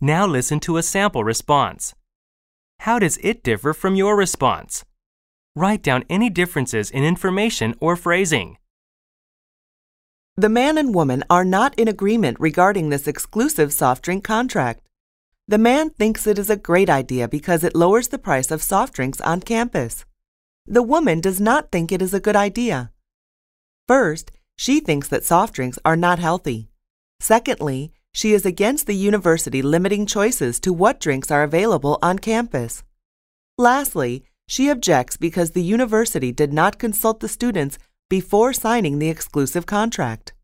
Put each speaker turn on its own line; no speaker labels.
Now listen to a sample response. How does it differ from your response? Write down any differences in information or phrasing.
The man and woman are not in agreement regarding this exclusive soft drink contract. The man thinks it is a great idea because it lowers the price of soft drinks on campus. The woman does not think it is a good idea. First, she thinks that soft drinks are not healthy. Secondly, she is against the university limiting choices to what drinks are available on campus. Lastly, she objects because the university did not consult the students before signing the exclusive contract.